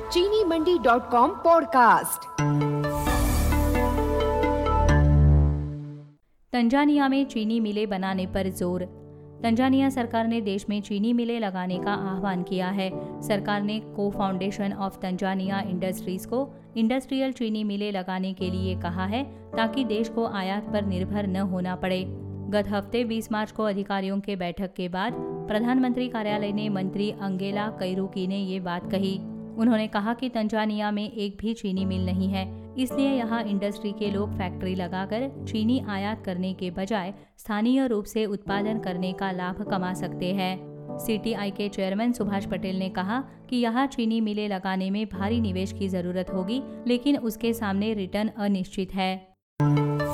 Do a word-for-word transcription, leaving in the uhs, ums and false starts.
चीनी Mandi dot com podcast. Tanzania में चीनी मिलें बनाने पर जोर। तंजानिया सरकार ने देश में चीनी मिलें लगाने का आह्वान किया है। सरकार ने को फाउंडेशन ऑफ तंजानिया इंडस्ट्रीज को इंडस्ट्रियल चीनी मिलें लगाने के लिए कहा है, ताकि देश को आयात पर निर्भर न होना पड़े। गत हफ्ते बीस मार्च को अधिकारियों के बैठक के बाद प्रधानमंत्री कार्यालय ने मंत्री अंगेला कैरुकी ने ये बात कही। उन्होंने कहा कि तंजानिया में एक भी चीनी मिल नहीं है, इसलिए यहाँ इंडस्ट्री के लोग फैक्ट्री लगाकर चीनी आयात करने के बजाय स्थानीय रूप से उत्पादन करने का लाभ कमा सकते हैं। सीटीआई के चेयरमैन सुभाष पटेल ने कहा कि यहाँ चीनी मिलें लगाने में भारी निवेश की जरूरत होगी, लेकिन उसके सामने रिटर्न अनिश्चित है।